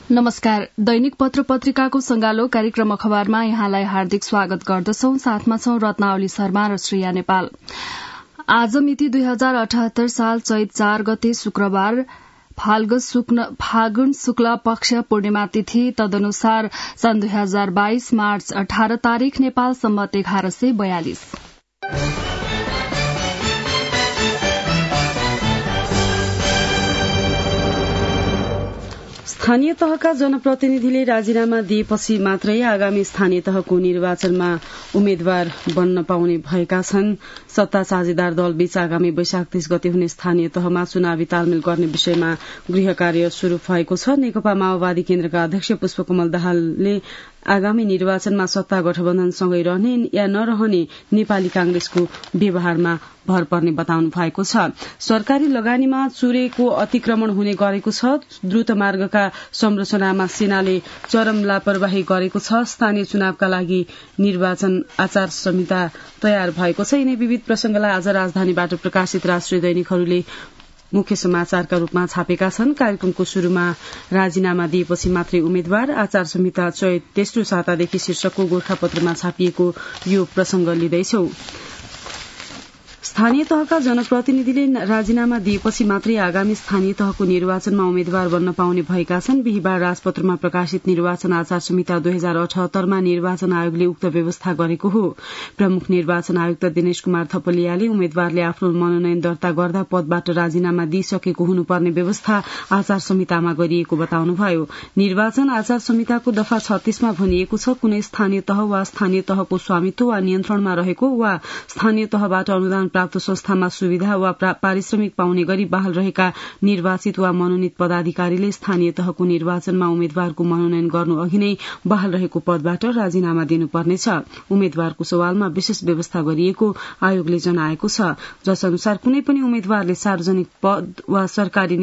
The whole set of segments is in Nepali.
नमस्कार। दैनिक पत्र पत्रिकाको संगालो कार्यक्रम अखबारमा यहाँलाई हार्दिक स्वागत गर्दछौं। साथमा छौं रत्नावली शर्मा र श्रेया नेपाल। आज मिति 2078 साल चैत 4 गते शुक्रबार फागुन शुक्ल पक्ष पूर्णिमा तिथि तदनुसार सन् 2022 मार्च 18 तारिक नेपाल सम्मत 1142। स्थानीय तहका जनप्रतिनिधिले राजीनामा दिएपछि मात्रै आगामी स्थानीय तहको निर्वाचनमा उम्मेद्वार बन्न पाउने भएका छन्। सत्ता साझेदार दलबीच आगामी वैशाख 30 गते हुने स्थानीय तहमा चुनावी तालमेल गर्ने विषयमा गृह कार्य शुरू भएको छ। नेकपा माओवादी केन्द्रका अध्यक्ष पुष्पकमल दाहालले आगामी निर्वाचनमा सत्ता गठबन्धनसँगै रहने या नरहने नेपाली कांग्रेसको व्यवहारमा भर पर्ने बताउनु भएको छ। सरकारी लगानीमा चुरेको अतिक्रमण हुने गरेको छ। द्रुत मार्गका संरचनामा सेनाले चरम लापरवाही गरेको छ। स्थानीय चुनावका लागि निर्वाचन आचार संहिता तयार भएको छ। यिनै विविध प्रसंगलाई आज राजधानीबाट प्रकाशित राष्ट्रिय दैनिकहरूले मुख्य समाचारका रूपमा छापेका छन्। कार्यक्रमको शुरूमा राजीनामा दिएपछि मात्रै उम्मेद्वार आचार संहिता चैत तेस्रो सातादेखि शीर्षकको गोरखापत्रमा छापिएको यो प्रसंग लिँदैछौ। स्थानीय तहका जनप्रतिनिधिले राजीनामा दिएपछि मात्रै आगामी स्थानीय तहको निर्वाचनमा उम्मेद्वार बन्न पाउने भएका छन्। बिहीबार राजपत्रमा प्रकाशित निर्वाचन आचार संहिता 2078 मा निर्वाचन आयोगले उक्त व्यवस्था गरेको हो। प्रमुख निर्वाचन आयुक्त दिनेश कुमार थपलियाले उम्मेद्वारले आफ्नो मनोनयन दर्ता गर्दा पदबाट राजीनामा दिइसकेको हुनुपर्ने व्यवस्था आचार संहितामा गरिएको बताउनुभयो। निर्वाचन आचार संहिताको दफा 36 मा भनिएको छ, कुनै स्थानीय तह वा स्थानीय तहको स्वामित्व वा नियन्त्रणमा रहेको वा स्थानीय तहबाट अनुदान प्राप्त संस्थामा सुविधा वा पारिश्रमिक पाउने गरी बहाल रहेका निर्वाचित वा मनोनित पदाधिकारीले स्थानीय तहको निर्वाचनमा उम्मेद्वारको मनोनयन गर्नु अघि नै बहाल रहेको पदबाट राजीनामा दिनुपर्नेछ। उम्मेद्वारको सवालमा विशेष व्यवस्था गरिएको आयोगले जनाएको छ, जस अनुसार कुनै पनि उम्मेद्वारले सार्वजनिक वा सरकारी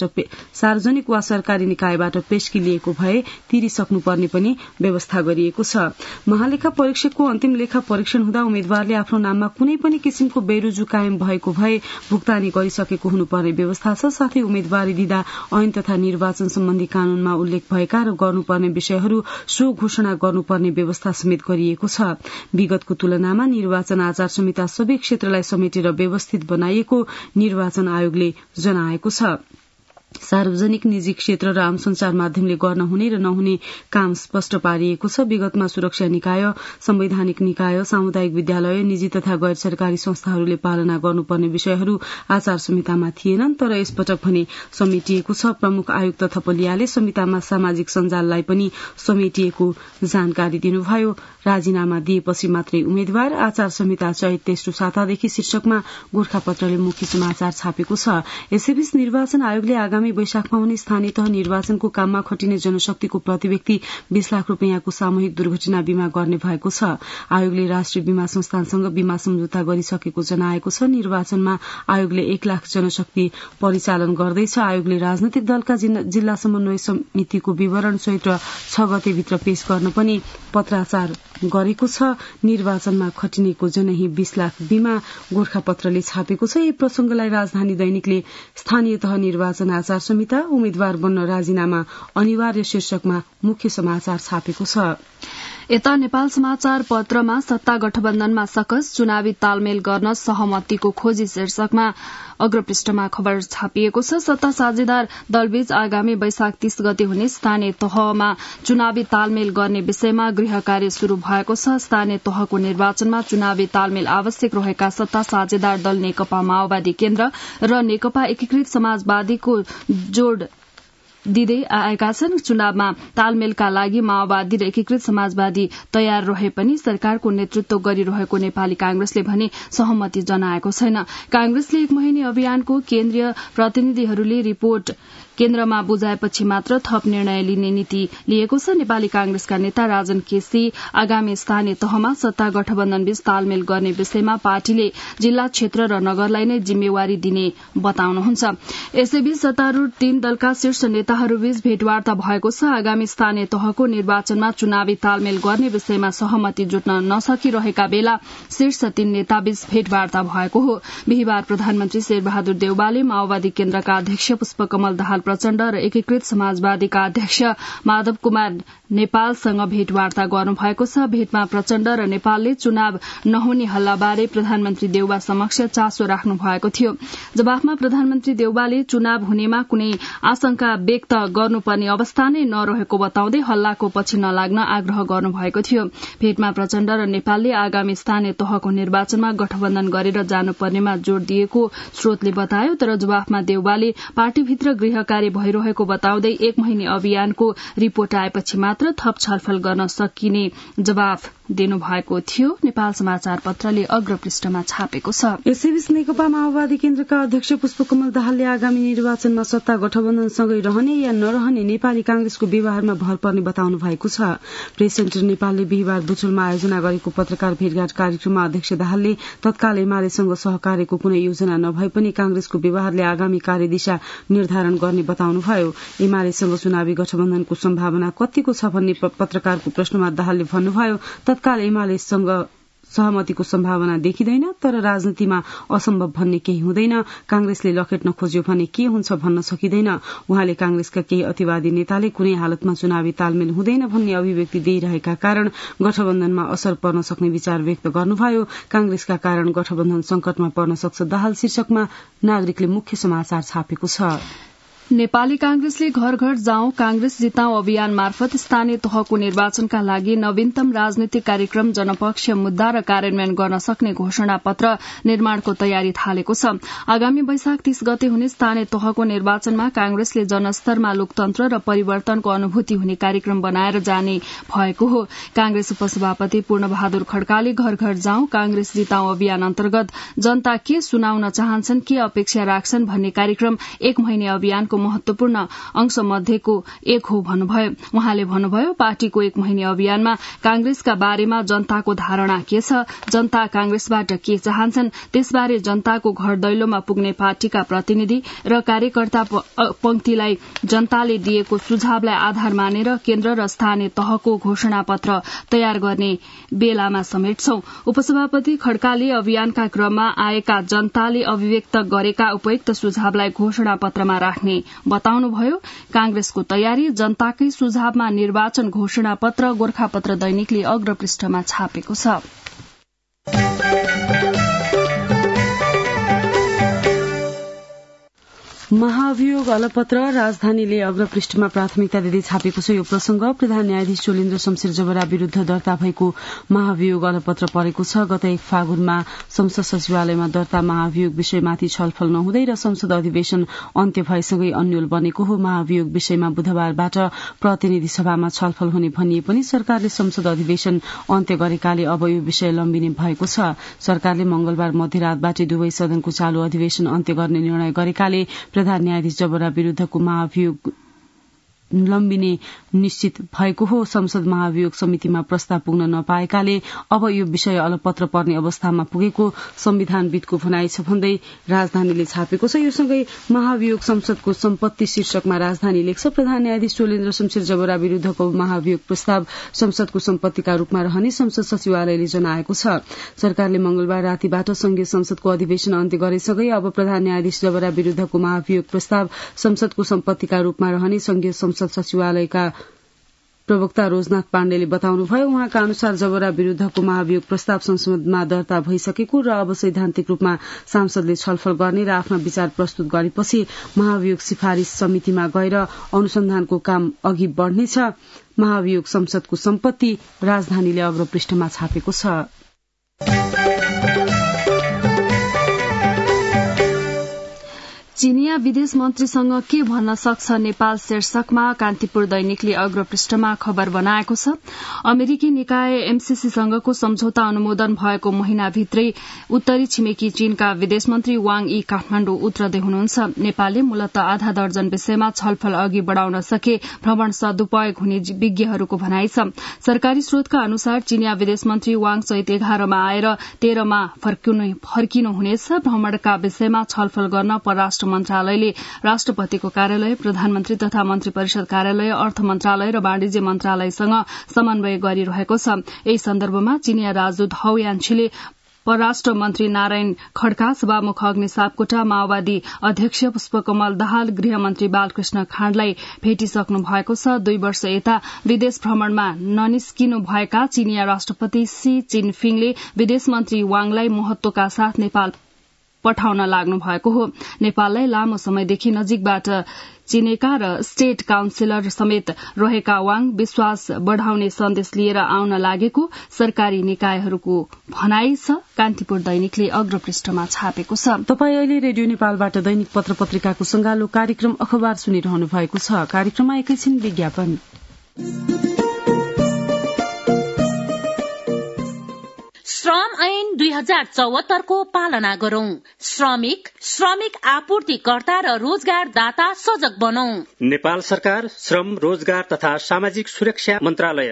निकायबाट पेशकी लिएको भए तिरिसक्नुपर्ने पनि व्यवस्था गरिएको छ। महालेखा परीक्षकको अन्तिम लेखा परीक्षण हुँदा उम्मेद्वारले आफ्नो नाममा कुनै पनि किसिमको बेरुजु कायम भएको भए भुक्तानी गरिसकेको हुनुपर्ने व्यवस्था छ। साथै उम्मेद्वारी दिँदा ऐन तथा निर्वाचन सम्बन्धी कानूनमा उल्लेख भएका र गर्नुपर्ने विषयहरू सो घोषणा गर्नुपर्ने व्यवस्था समेत गरिएको छ। विगतको तुलनामा निर्वाचन आचार संहिता सबै क्षेत्रलाई समेटेर व्यवस्थित बनाइएको निर्वाचन आयोगले जनाएको छ। सार्वजनिक, निजी क्षेत्र र आम संचार माध्यमले गर्न हुने र नहुने काम स्पष्ट पारिएको छ। विगतमा सुरक्षा निकाय, संवैधानिक निकाय, सामुदायिक विद्यालय, निजी तथा गैर सरकारी संस्थाहरूले पालना गर्नुपर्ने विषयहरू आचार संहितामा थिएनन्, तर यसपटक भने समेटिएको छ। प्रमुख आयुक्त थपलियाले संहितामा सामाजिक सञ्जाललाई पनि समेटिएको जानकारी दिनुभयो। राजीनामा दिएपछि मात्रै उम्मेद्वार आचार संहिता चैत तेस्रो सातादेखि शीर्षकमा गोरखापत्रले मुख्य समाचार छापेको छ। यसैबीच निर्वाचन आयोगले आगामी वैशाखमा हुने स्थानीय तह निर्वाचनको काममा खटिने जनशक्तिको प्रति व्यक्ति 20 लाख रूपियाँको सामूहिक दुर्घटना बीमा गर्ने भएको छ। आयोगले राष्ट्रिय बीमा संस्थानसँग बीमा सम्झौता गरिसकेको जनाएको छ। निर्वाचनमा आयोगले 1 लाख जनशक्ति परिचालन गर्दैछ। आयोगले राजनैतिक दलका जिल्ला समन्वय समितिको विवरण चैत्र 6 गतेभित्र पेश गर्न पनि पत्राचार गरेको छ। निर्वाचनमा खटिनेको जनही 20 लाख बीमा गोरखापत्रले छापेको छ। यही प्रसंगलाई राजधानी दैनिकले स्थानीय तह निर्वाचन आचार संहिता, उम्मेद्वार बन्न राजीनामा अनिवार्य शीर्षकमा मुख्य समाचार छापेको छ। यता नेपाल समाचार पत्रमा सत्ता गठबन्धनमा सकस, चुनावी तालमेल गर्न सहमतिको खोजी शीर्षकमा अग्रपृष्ठमा खबर छापिएको छ। सत्ता साझेदार दलबीच आगामी वैशाख 30 गते हुने स्थानीय तहमा चुनावी तालमेल गर्ने विषयमा गृह कार्य शुरू भएको छ। स्थानीय तहको निर्वाचनमा चुनावी तालमेल आवश्यक रहेका सत्ता साझेदार दल नेकपा माओवादी केन्द्र र नेकपा एकीकृत समाजवादीको जोड़ दिँदै आएका छन्। चुनावमा तालमेलका लागि माओवादी र एकीकृत समाजवादी तयार रहे पनि सरकारको नेतृत्व गरिरहेको नेपाली कांग्रेसले भने सहमति जनाएको छैन। कांग्रेसले 1 महिने अभियानको केन्द्रीय प्रतिनिधिहरूले रिपोर्ट केन्द्रमा बुझाएपछि मात्र थप निर्णय लिने नीति लिएको छ। नेपाली कांग्रेसका नेता राजन केसी आगामी स्थानीय तहमा सत्ता गठबन्धनबीच तालमेल गर्ने विषयमा पार्टीले जिल्ला, क्षेत्र र नगरलाई नै जिम्मेवारी दिने बताउनुहुन्छ। यसैबीच सत्तारूढ़ 3 दलका शीर्ष नेताहरूबीच भेटवार्ता भएको छ। आगामी स्थानीय तहको निर्वाचनमा चुनावी तालमेल गर्ने विषयमा सहमति जुट्न नसकिरहेका बेला शीर्ष 3 नेताबीच भेटवार्ता भएको हो। बिहीबार प्रधानमन्त्री शेरबहादुर देउवाले माओवादी केन्द्रका अध्यक्ष पुष्पकमल दाहाल प्रचण्ड र एकीकृत समाजवादीका अध्यक्ष माधव कुमार नेपालसँग भेटवार्ता गर्नुभएको छ। भेटमा प्रचण्ड र नेपालले चुनाव नहुने हल्लाबारे प्रधानमन्त्री देउबा समक्ष चासो राख्नु भएको थियो। जवाफमा प्रधानमन्त्री देउबाले चुनाव हुनेमा कुनै आशंका व्यक्त गर्नुपर्ने अवस्था नै नरहेको बताउँदै हल्लाको पछि नलाग्न आग्रह गर्नुभएको थियो। भेटमा प्रचण्ड र नेपालले आगामी स्थानीय तहको निर्वाचनमा गठबन्धन गरेर जानुपर्नेमा जोड़ दिएको स्रोतले बतायो। तर जवाफमा देउबाले पार्टीभित्र गृह कार्य भइरहेको बताउँदै 1 महिने अभियानको रिपोर्ट आएपछि मात्र थप छलफल गर्न सकिने जवाफ दिनुभएको थियो। नेपाल समाचार पत्रले अग्रपृष्ठमा छापेको छ। यसैबीच नेकपा माओवादी केन्द्रका अध्यक्ष पुष्पकमल दाहालले आगामी निर्वाचनमा सत्ता गठबन्धनसँगै रहने या नरहने नेपाली कांग्रेसको व्यवहारमा भर पर्ने बताउनु भएको छ। प्रेस सेन्टर नेपालले बिहिबार बुचुलमा आयोजना गरेको पत्रकार भेटघाट कार्यक्रममा अध्यक्ष दाहालले तत्काल एमालेसँग सहकार्यको कुनै योजना नभए पनि कांग्रेसको व्यवहारले आगामी कार्यदिशा निर्धारण गर्ने बताउनुभयो। एमालेसँग चुनावी गठबन्धनको सम्भावना कतिको छ भन्ने पत्रकारको प्रश्नमा दाहालले भन्नुभयो, तत्काल एमालेसँग सहमतिको सम्भावना देखिँदैन, तर राजनीतिमा असम्भव भन्ने केही हुँदैन। कांग्रेसले लखेट्न खोज्यो भने के हुन्छ भन्न सकिँदैन। उहाँले कांग्रेसका केही अतिवादी नेताले कुनै हालतमा चुनावी तालमेल हुँदैन भन्ने अभिव्यक्ति दिइरहेका कारण गठबन्धनमा असर पर्न सक्ने विचार व्यक्त गर्नुभयो। कांग्रेसका कारण गठबन्धन संकटमा पर्न सक्छ दाहाल शीर्षकमा नागरिकले मुख्य समाचार छापेको छ। नेपाली कांग्रेसले घर घर जाउँ कांग्रेस जिताउँ अभियान मार्फत स्थानीय तहको निर्वाचनका लागि नवीनतम राजनीतिक कार्यक्रम, जनपक्षीय मुद्दा र कार्यान्वयन गर्न सक्ने घोषणा पत्र निर्माणको तयारी थालेको छ। आगामी वैशाख 30 गते हुने स्थानीय तहको निर्वाचनमा कांग्रेसले जनस्तरमा लोकतन्त्र र परिवर्तनको अनुभूति हुने कार्यक्रम बनाएर जाने भएको हो। कांग्रेस उपसभापति पूर्णबहादुर खड्काले घर घर जाउँ कांग्रेस जिताउँ अभियान अन्तर्गत जनता के सुनाउन चाहन्छन्, के अपेक्षा राख्छन् भन्ने कार्यक्रम 1 महिने अभियानको महत्वपूर्ण अंश मध्येको एक हो भन्नुभयो। उहाँले भन्नुभयो, पार्टीको 1 महिने अभियानमा कांग्रेसका बारेमा जनताको धारणा के छ, जनता कांग्रेसबाट के चाहन्छन्, त्यसबारे जनताको घर दैलोमा पुग्ने पार्टीका प्रतिनिधि र कार्यकर्ता पंक्तिलाई जनताले दिएको सुझावलाई आधार मानेर केन्द्र र स्थानीय तहको घोषणा पत्र तयार गर्ने बेलामा समेट्छौं। उपसभापति खड्काले अभियानका क्रममा आएका जनताले अभिव्यक्त गरेका उपयुक्त सुझावलाई घोषणा पत्रमा राख्ने बताउनुभयो। कांग्रेसको तयारी, जनताकै सुझावमा निर्वाचन घोषणा पत्र गोर्खापत्र दैनिकले अग्रपृष्ठमा छापेको छ। महाभियोग अलपत्र राजधानीले अग्रपृष्ठमा प्राथमिकता दिँदै छापेको छ। यो प्रसंग प्रधान न्यायाधीश चोलेन्द्र शमशेर जबरा विरूद्ध दर्ता भएको महाभियोग अलपत्र परेको छ। गत 1 फागुनमा संसद सचिवालयमा दर्ता महाभियोग विषयमाथि छलफल नहुँदै र संसद अधिवेशन अन्त्य भएसँगै अन्यल बनेको हो। महाभियोग विषयमा बुधबारबाट प्रतिनिधि सभामा छलफल हुने भनिए पनि सरकारले संसद अधिवेशन अन्त्य गरेकाले अब यो विषय लम्बिने भएको छ। सरकारले मंगलबार मध्यरातबाटै दुवै सदनको चालू अधिवेशन अन्त्य गर्ने निर्णय गरेकाले प्रधान न्यायाधीश जबरा विरूद्धको महाभियोग लम्बिने निश्चित भएको हो। संसद महाभियोग समितिमा प्रस्ताव पुग्न नपाएकाले अब यो विषय अलपत्र पर्ने अवस्थामा पुगेको संविधानविदको भनाइ छ भन्दै राजधानीले छापेको छ। यो सँगै महाभियोग संसदको सम्पत्ति शीर्षकमा राजधानी लेख्छ, प्रधान न्यायाधीश चोलेन्द्र शमशेर जबरा विरूद्धको महाभियोग प्रस्ताव संसदको सम्पत्तिका रूपमा रहने संसद सचिवालयले जनाएको छ। सरकारले मंगलबार रातिबाट संघीय संसदको अधिवेशन अन्त्य गरेसँगै अब प्रधान न्यायाधीश जबरा विरूद्धको महाभियोग प्रस्ताव संसदको सम्पत्तिका रूपमा रहने संघीय संसद सचिवालयका प्रवक्ता रोजनाथ पाण्डेले बताउनुभयो। उहाँका अनुसार जबरा विरूद्धको महाभियोग प्रस्ताव संसदमा दर्ता भइसकेको र अब सैद्धान्तिक रूपमा सांसदले छलफल गर्ने र आफ्ना विचार प्रस्तुत गरेपछि महाभियोग सिफारिश समितिमा गएर अनुसन्धानको काम अघि बढ़नेछ। महाभियोग संसदको सम्पत्ति राजधानीले अग्रपृष्ठमा छापेको छ। चीनिया विदेश मन्त्रीसँग के भन्न सक्छ नेपाल शीर्षकमा कान्तिपुर दैनिकले अग्रपृष्ठमा खबर बनाएको छ। अमेरिकी निकाय एमसीसीसँगको सम्झौता अनुमोदन भएको महिनाभित्रै उत्तरी छिमेकी चीनका विदेश मन्त्री वाङ यी काठमाण्डु उत्रदै हुनुहुन्छ। नेपालले मूलत आधा दर्जन विषयमा छलफल अघि बढ़ाउन सके भ्रमण सदुपयोग हुने विज्ञहरूको भनाइ छ। सरकारी स्रोतका अनुसार चीनिया विदेश मन्त्री वाङ चैत 11 मा आएर 13 मा फर्किनु हुनेछ। भ्रमणका विषयमा छलफल गर्न परराष्ट्र मन्त्रालयले राष्ट्रपतिको कार्यालय, प्रधानमन्त्री तथा मन्त्री परिषद कार्यालय, अर्थ मन्त्रालय र वाणिज्य मन्त्रालयसँग समन्वय गरिरहेको छ। यही सन्दर्भमा चीनिया राजदूत हौ यान्छीले परराष्ट्र मन्त्री नारायण खड्का, सभामुख अग्नि सापकोटा, माओवादी अध्यक्ष पुष्पकमल दाहाल, गृहमन्त्री बालकृष्ण खाँडलाई भेटिसक्नु भएको छ। 2 वर्ष यता विदेश भ्रमणमा ननिस्किनु भएका चीनिया राष्ट्रपति सी जिनपिङले विदेश मन्त्री वाङलाई महत्वका साथ नेपाल पठाउन लाग्नु भएको हो। नेपाललाई लामो समयदेखि नजिकबाट चिनेका र स्टेट काउन्सिलर समेत रहेका वाङ विश्वास बढ़ाउने सन्देश लिएर आउन लागेको सरकारी निकायहरूको भनाई छ। कान्तिपुर दैनिकले अग्रपृष्ठमा छापेको छ। तपाई अहिले रेडियो नेपालबाट दैनिक पत्र पत्रिकाको संगालो कार्यक्रम अखबार सुनिरहनु भएको छ। कार्यक्रममा एकैछिन विज्ञापन। श्रम ऐन 2074 को पालना गरौं। श्रमिक आपूर्तिकर्ता र रोजगारदाता सजग बनौं। नेपाल सरकार श्रम, रोजगार तथा सामाजिक सुरक्षा मन्त्रालय।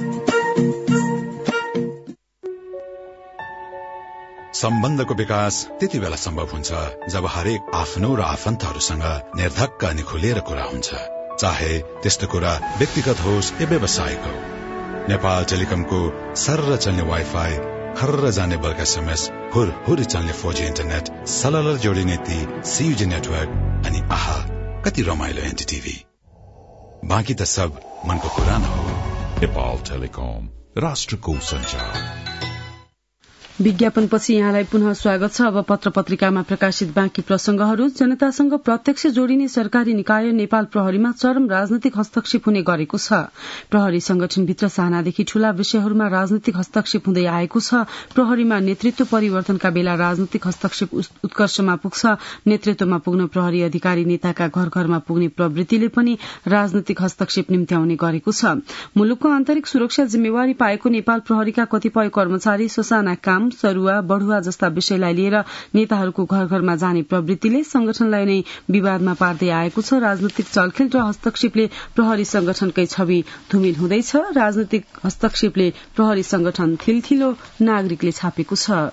सम्बन्धको विकास त्यति बेला सम्भव हुन्छ जब हरेक आफ्नो र आफन्तहरूसँग निर्धक्क अनि खुलेर कुरा हुन्छ, चाहे त्यस्तो कुरा व्यक्तिगत होस् या व्यावसायिक हो। नेपाल टेलिकमको सर्र चल्ने वाइफाई, खर्र जाने बल्क एसएमएस, हुर चल्ने 4G इन्टरनेट, सलल जोडिने ती CUG नेटवर्क अनि आहा कति रमाइलो एनटीटीभी। बाँकी त सब मनको कुरा न हो। नेपाल टेलिकम, राष्ट्रको सञ्चार। विज्ञापनपछि यहाँलाई पुनः स्वागत छ। अब पत्र पत्रिकामा प्रकाशित बाँकी प्रसंगहरू। जनतासँग प्रत्यक्ष जोडिने सरकारी निकाय नेपाल प्रहरीमा चरम राजनैतिक हस्तक्षेप हुने गरेको छ। प्रहरी संगठनभित्र सानादेखि ठूला विषयहरूमा राजनैतिक हस्तक्षेप हुँदै आएको छ। प्रहरीमा नेतृत्व परिवर्तनका बेला राजनैतिक हस्तक्षेप उत्कर्षमा पुग्छ। नेतृत्वमा पुग्न प्रहरी अधिकारी नेताका घर घरमा पुग्ने प्रवृत्तिले पनि राजनैतिक हस्तक्षेप निम्त्याउने गरेको छ। मुलुकको आन्तरिक सुरक्षा जिम्मेवारी पाएको नेपाल प्रहरीका कतिपय कर्मचारी ससाना काम, सरुवा, बढ़ुवा जस्ता विषयलाई लिएर नेताहरूको घर घरमा जाने प्रवृत्तिले संगठनलाई नै विवादमा पार्दै आएको छ। राजनैतिक चलखेल र हस्तक्षेपले प्रहरी संगठनकै छवि धुमिल हुँदैछ। राजनैतिक हस्तक्षेपले प्रहरी संगठन थिलथिलो, नागरिकले छापेको छ।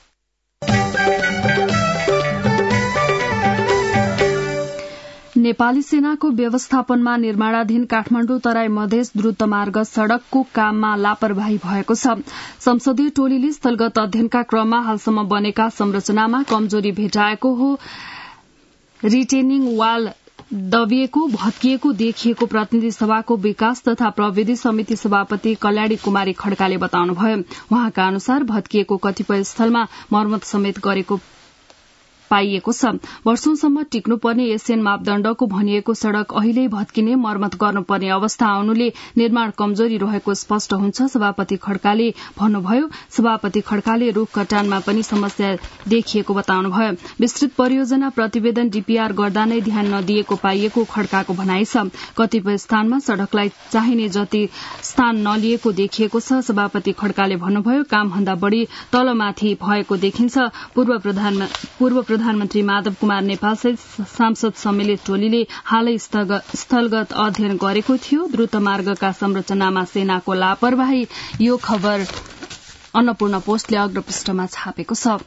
नेपाली सेनाको व्यवस्थापनमा निर्माणाधीन काठमाण्डु तराई मधेस द्रुतमार्ग सड़कको काममा लापरवाही भएको छ। संसदीय टोलीले स्थलगत अध्ययनका क्रममा हालसम्म बनेका संरचनामा कमजोरी भेटाएको हो। रिटेनिङ वाल दबिएको, भत्किएको देखिएको प्रतिनिधि सभाको विकास तथा प्रविधि समिति सभापति कल्याणी कुमारी खड्काले बताउनुभयो। उहाँका अनुसार भत्किएको कतिपय स्थलमा मर्मत समेत गरेको पाइएको छ। वर्षौंसम्म टिक्नुपर्ने एसियन मापदण्डको भनिएको सड़क अहिले भत्किने, मर्मत गर्नुपर्ने अवस्था आउनुले निर्माण कमजोरी रहेको स्पष्ट हुन्छ, सभापति खड्काले भन्नुभयो। सभापति खड्काले रूख कटानमा पनि समस्या देखिएको बताउनुभयो। विस्तृत परियोजना प्रतिवेदन डीपीआर गर्दा नै ध्यान नदिएको पाइएको खड्काको भनाइ छ। कतिपय स्थानमा सड़कलाई चाहिने जति स्थान नलिएको देखिएको छ। सभापति खड्काले भन्नुभयो, कामभन्दा बढ़ी तलमाथि भएको देखिन्छ। पूर्व प्रधानमन्त्री माधव कुमार नेपाल सहित सांसद सम्मिलित टोलीले हालै स्थलगत अध्ययन गरेको थियो। द्रुतमार्गका संरचनामा सेनाको लापरवाही। यो खबर अन्नपूर्ण पोस्टले अग्रपृष्ठमा छापेको छ।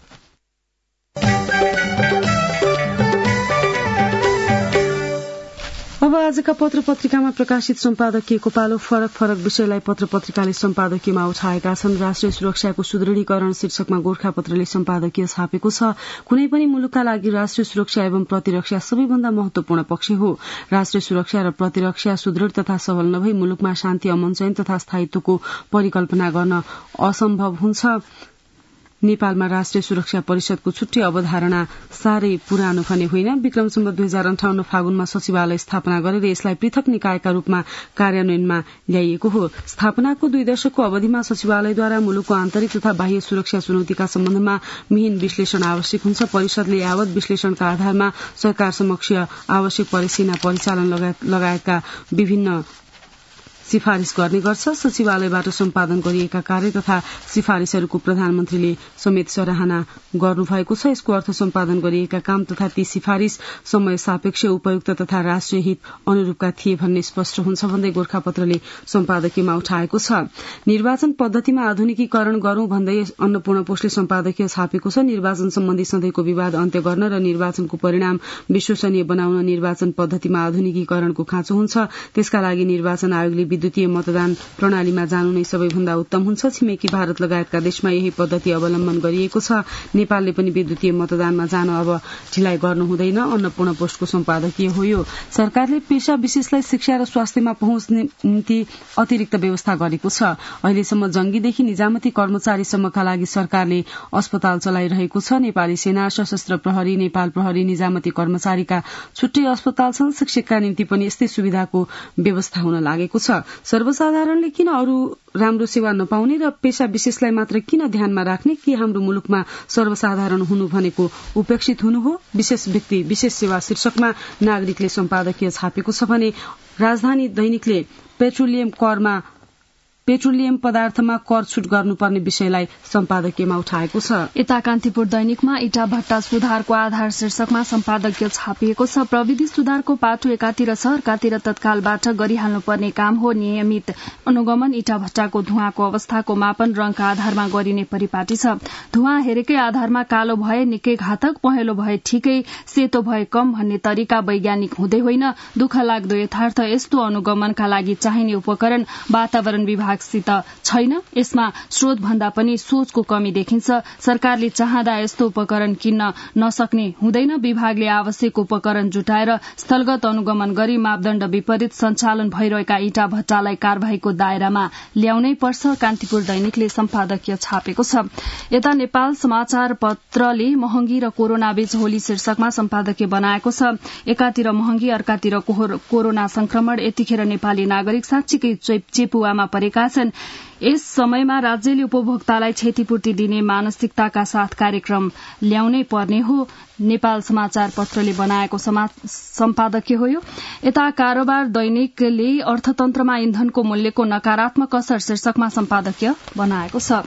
अब आजका पत्र पत्रिकामा प्रकाशित सम्पादकीयको पालो। फरक फरक विषयलाई पत्र पत्रिकाले सम्पादकीयमा उठाएका छन्। राष्ट्रिय सुरक्षाको सुदृढीकरण शीर्षकमा गोर्खापत्रले सम्पादकीय छापेको छ। कुनै पनि मुलुकका लागि राष्ट्रिय सुरक्षा एवं प्रतिरक्षा सबैभन्दा महत्वपूर्ण पक्ष हो। राष्ट्रिय सुरक्षा र प्रतिरक्षा सुदृढ तथा सबल नभई मुलुकमा शान्ति, अमन, चयन तथा स्थायित्वको परिकल्पना गर्न असम्भव हुन्छ। नेपालमा राष्ट्रिय सुरक्षा परिषदको छुट्टै अवधारणा साह्रै पुरानो भने होइन। विक्रम सम्वत 2058 फागुनमा सचिवालय स्थापना गरेर यसलाई पृथक निकायका रूपमा कार्यान्वयनमा ल्याइएको हो। स्थापनाको 2 दशकको अवधिमा सचिवालयद्वारा मुलुकको आन्तरिक तथा बाह्य सुरक्षा चुनौतीका सम्बन्धमा मिहिन विश्लेषण आवश्यक हुन्छ। परिषदले यावत विश्लेषणका आधारमा सरकार समक्ष आवश्यक परिसीमा परिचालन लगायतका विभिन्न सिफारिश गर्ने गर्छ। सचिवालयबाट सम्पादन गरिएका कार्य तथा सिफारिशहरूको प्रधानमन्त्रीले समेत सराहना गर्नुभएको छ। यसको अर्थ सम्पादन गरिएका काम तथा ती सिफारिश समय सापेक्ष, उपयुक्त तथा राष्ट्रिय हित अनुरूपका थिए भन्ने स्पष्ट हुन्छ भन्दै गोर्खापत्रले सम्पादकीयमा उठाएको छ। निर्वाचन पद्धतिमा आधुनिकीकरण गरौं भन्दै अन्नपूर्ण पोस्टले सम्पादकीय छापेको छ। निर्वाचन सम्बन्धी सधैँको विवाद अन्त्य गर्न र निर्वाचनको परिणाम विश्वसनीय बनाउन निर्वाचन पद्धतिमा आधुनिकीकरणको खाँचो हुन्छ। त्यसका लागि निर्वाचन आयोगले विद्युतीय मतदान प्रणालीमा जानु नै सबैभन्दा उत्तम हुन्छ। छिमेकी भारत लगायतका देशमा यही पद्धति अवलम्बन गरिएको छ। नेपालले पनि विद्युतीय मतदानमा जान अब ढिलाइ गर्नु हुँदैन। अन्नपूर्ण पोस्टको सम्पादकीय हो यो। सरकारले पेशा विशेषलाई शिक्षा र स्वास्थ्यमा पहुँच्ने निम्ति अतिरिक्त व्यवस्था गरेको छ। अहिलेसम्म जंगीदेखि निजामती कर्मचारीसम्मका लागि सरकारले अस्पताल चलाइरहेको छ। नेपाली सेना, सशस्त्र प्रहरी, नेपाल प्रहरी, निजामती कर्मचारीका छुट्टै अस्पताल छन्। शिक्षकका निम्ति पनि यस्तै सुविधाको व्यवस्था हुन लागेको छ। सर्वसाधारणले किन अरू राम्रो सेवा नपाउने र पेशा विशेषलाई मात्र किन ध्यानमा राख्ने? कि हाम्रो मुलुकमा सर्वसाधारण हुनु भनेको उपेक्षित हुनु हो? विशेष व्यक्ति विशेष सेवा शीर्षकमा नागरिकले सम्पादकीय छापेको छ भने राजधानी दैनिकले पेट्रोलियम पदार्थमा कर छुट गर्नुपर्ने विषयलाई सम्पादकीयमा उठाएको छ। यता कान्तिपुर दैनिकमा इटा भट्टा सुधारको आधार शीर्षकमा सम्पादकीय छापिएको छ। प्रविधि सुधारको पाटो एकातिर छ, अर्कातिर तत्कालबाट गरिहाल्नुपर्ने काम हो नियमित अनुगमन। इटा भट्टाको धुवाँको अवस्थाको मापन रंगका आधारमा गरिने परिपाटी छ। धुवाँ हेरेकै आधारमा कालो भए निकै घातक, पहेँलो भए ठिकै, सेतो भए कम भन्ने तरिका वैज्ञानिक हुँदै होइन। दुःख लाग्दो यथार्थ यस्तो अनुगमनका लागि चाहिने उपकरण वातावरण विभाग सित छैन। यसमा स्रोत भन्दा पनि सोचको कमी देखिन्छ। सरकारले चाहँदा यस्तो उपकरण किन्न नसक्ने हुँदैन। विभागले आवश्यक उपकरण जुटाएर स्थलगत अनुगमन गरी मापदण्ड विपरीत सञ्चालन भइरहेका इटा भट्टालाई कार्यवाहीको दायरामा ल्याउनै पर्छ। कान्तिपुर दैनिकले सम्पादकीय छापेको छ। यता नेपाल समाचार पत्रले महँगी र कोरोना बीच होली शीर्षकमा सम्पादकीय बनाएको छ। एकातिर महँगी, अर्कातिर कोरोना संक्रमण। यतिखेर नेपाली नागरिक साँच्चीकै चेपुवामा परेका छन्। यस समयमा राज्यले उपभोक्तालाई क्षतिपूर्ति दिने मानसिकताका साथ कार्यक्रम ल्याउनै पर्ने हो। नेपाल समाचार पत्रले बनाएको सम्पादकीय हो यो। यता कारोबार दैनिकले अर्थतन्त्रमा इन्धनको मूल्यको नकारात्मक असर शीर्षकमा सम्पादकीय बनाएको छ।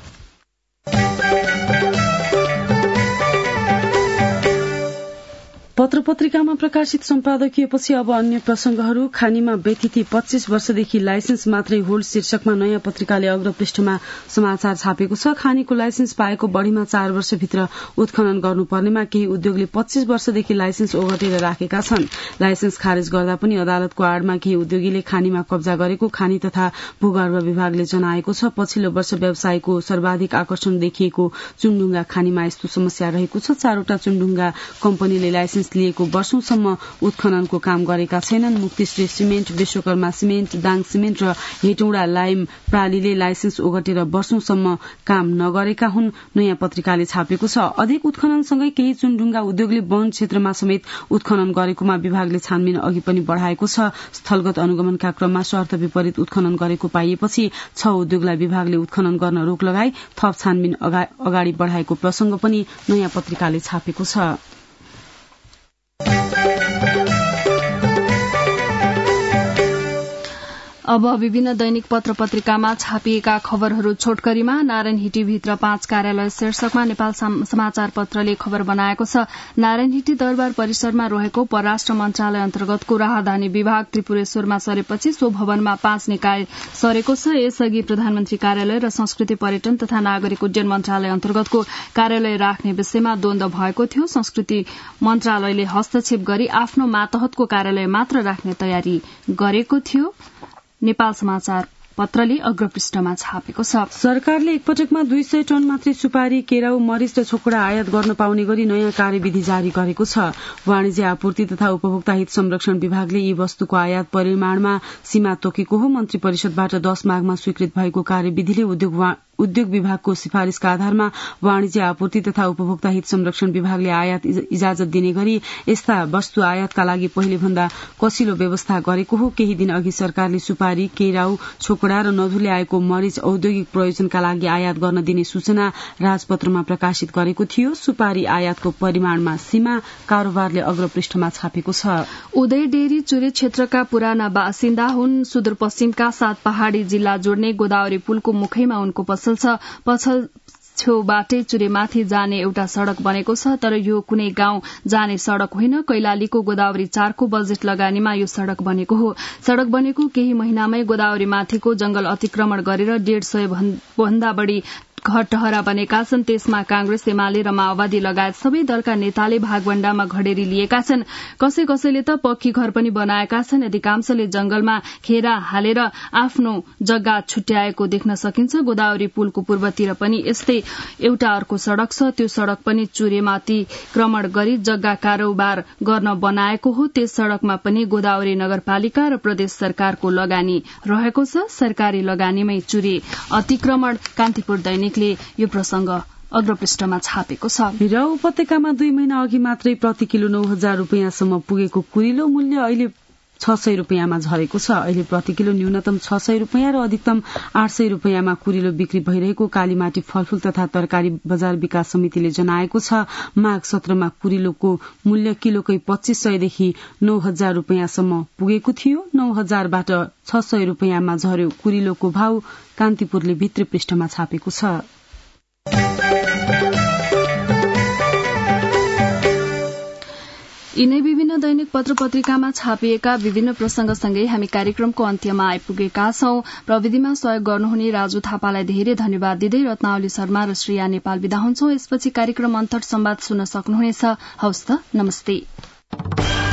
पत्र पत्रिकामा प्रकाशित सम्पादकीयपछि अब अन्य प्रसंगहरू। खानीमा व्यतिथि 25 वर्षदेखि लाइसेन्स मात्रै होल्ड शीर्षकमा नयाँ पत्रिकाले अग्रपृष्ठमा समाचार छापेको छ। खानीको लाइसेन्स पाएको बढ़ीमा 4 वर्षभित्र उत्खनन गर्नुपर्नेमा केही उद्योगले 25 वर्षदेखि लाइसेन्स ओगटेर राखेका छन्। लाइसेन्स खारेज गर्दा पनि अदालतको आड़मा केही उद्योगीले खानीमा कब्जा गरेको खानी तथा भूगर्भ विभागले जनाएको छ। पछिल्लो वर्ष व्यवसायको सर्वाधिक आकर्षण देखिएको चुनढुङ्गा खानीमा यस्तो समस्या रहेको छ। 4वटा चुनढुङ्गा कम्पनीले लाइसेन्स लिएको वर्षौंसम्म उत्खननको काम गरेका छैनन्। Muktishree cement, Vishwakarma cement, Dang cement र हेटौँडा लाइम प्रालीले लाइसेन्स ओगटेर वर्षौंसम्म काम नगरेका हुन्। नयाँ पत्रिकाले छापेको छ। अधिक उत्खननसँगै केही चुनढुङ्गा उद्योगले वन क्षेत्रमा समेत उत्खनन गरेकोमा विभागले छानबिन अघि पनि बढ़ाएको छ। स्थलगत अनुगमनका क्रममा शर्त विपरीत उत्खनन गरेको पाइएपछि 6 उद्योगलाई विभागले उत्खनन गर्न रोक लगाई थप छानबिन अगाडि बढ़ाएको प्रसंग पनि नयाँ पत्रिकाले छापेको छ। अब विभिन्न दैनिक पत्र पत्रिकामा छापिएका खबरहरू छोटकरीमा। नारायण हिटीभित्र 5 कार्यालय शीर्षकमा नेपाल समाचार पत्रले खबर बनाएको छ। नारायण हिटी दरबार परिसरमा रहेको परराष्ट्र मन्त्रालय अन्तर्गतको राहदानी विभाग त्रिपुरेश्वरमा सरेपछि सो भवनमा 5 निकाय सरेको छ। यसअघि प्रधानमन्त्री कार्यालय र संस्कृति पर्यटन तथा नागरिक उड्डयन मन्त्रालय अन्तर्गतको कार्यालय राख्ने विषयमा द्वन्द्व भएको थियो। संस्कृति मन्त्रालयले हस्तक्षेप गरी आफ्नो मातहतको कार्यालय मात्र राख्ने तयारी गरेको थियो। नेपाल समाचार पत्रले अग्रपृष्ठमा छापेको छ। सरकारले एकपटकमा 200 टन मात्रै सुपारी, केराउ, मरिच र छोकडा आयात गर्न पाउने गरी नयाँ कार्यविधि जारी गरेको छ। वाणिज्य आपूर्ति तथा उपभोक्ता हित संरक्षण विभागले यी वस्तुको आयात परिमाणमा सीमा तोकेको हो। मन्त्री परिषदबाट 10 माघमा स्वीकृत भएको कार्यविधिले उद्योग विभागको सिफारिशका आधारमा वाणिज्य आपूर्ति तथा उपभोक्ता हित संरक्षण विभागले आयात इजाजत दिने गरी यस्ता वस्तु आयातका लागि पहिले भन्दा कसिलो व्यवस्था गरेको हो। केही दिन अघि सरकारले सुपारी, केराउ, छोकडा र नधुले आएको मरिच औद्योगिक प्रयोजनका लागि आयात गर्न दिने सूचना राजपत्रमा प्रकाशित गरेको थियो। सुपारी आयातको परिमाणमा सीमा कारोबारले अग्रपृष्ठमा छापेको छ। उदय डेरी चुरे क्षेत्रका पुराना बासिन्दा हुन्। सुदूरपश्चिमका 7 पहाड़ी जिल्ला जोड्ने गोदावरी पुलको मुखैमा उनको पसल छ। पसल छेउबाटै चुरेमाथि जाने एउटा सड़क बनेको छ, तर यो कुनै गाउँ जाने सड़क होइन। कैलालीको गोदावरी 4 को बजेट लगानीमा यो सड़क बनेको हो। सड़क बनेको केही महिनामै गोदावरी माथिको जंगल अतिक्रमण गरेर 150 भन्दा बढ़ी घर टहरा बनेका छन्। त्यसमा कांग्रेस, एमाले र माओवादी लगायत सबै दलका नेताले भागवण्डामा घडेरी लिएका छन्। कसै कसैले त पक्की घर पनि बनाएका छन्। अधिकांशले जंगलमा घेरा हालेर आफ्नो जग्गा छुट्याएको देख्न सकिन्छ। गोदावरी पुलको पूर्वतिर पनि यस्तै एउटा अर्को सड़क छ। त्यो सड़क पनि चुरेमा अतिक्रमण गरी जग्गा कारोबार गर्न बनाएको हो। त्यस सड़कमा पनि गोदावरी नगरपालिका र प्रदेश सरकारको लगानी रहेको छ। सरकारी लगानीमै चुरे अतिक्रमण। कान्तिपुर दैनिकले यो प्रसंग अग्रपृष्ठमा छापेको छ। र उपत्यकामा 2 महिना अघि मात्रै प्रति किलो 9,000 रूपियाँसम्म पुगेको कुरिलो मूल्य अहिले 600 रूपियाँमा झरेको छ। अहिले प्रति किलो न्यूनतम 600 रूपियाँ र अधिकतम 800 रूपियाँमा कुरिलो बिक्री भइरहेको कालीमाटी फलफूल तथा तरकारी बजार विकास समितिले जनाएको छ। माघ सत्रमा कुरिलोको मूल्य किलोकै 2500 देखि 9,000 रूपियाँसम्म पुगेको थियो। 9,000बाट 600 रूपियाँमा झर्यो कुरिलोको भाव। कान्तिपुरले भित्री पृष्ठमा छापेको छ। यिनै विभिन्न दैनिक पत्र पत्रिकामा छापिएका विभिन्न प्रसंगसँगै हामी कार्यक्रमको अन्त्यमा आइपुगेका छौं। प्रविधिमा सहयोग गर्नुहुने राजु थापालाई धेरै धन्यवाद दिँदै रत्नावली शर्मा र श्रेया नेपाल विदा हुन्छौं। यसपछि कार्यक्रम अन्तर् संवाद सुन्न सक्नुहुनेछ। हवस् त, नमस्ते।